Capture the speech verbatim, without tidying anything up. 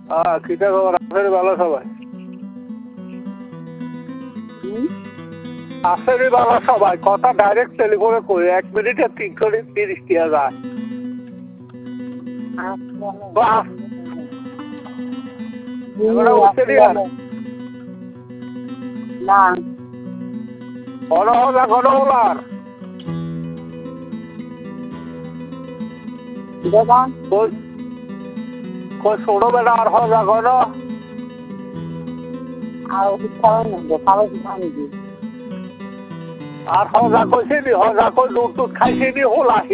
হ্যাঁ কিটা খবর আসেনি ভালো সবাই আসেনি ভালো সবাই কথা ডাইরেক্ট টেলিফোনে কই এক মিনিটে তিনশো তিরিশ টিয়া যায় না ঘন হলা ঘন হলার দেখুন কই ছোট বেটা আর হজা ঘন আর খাওয়াই নেবো খাওয়াই খাওয়াই আর হজা কইছিলি হজা কই দুধ টুধ খাইছিলি হলা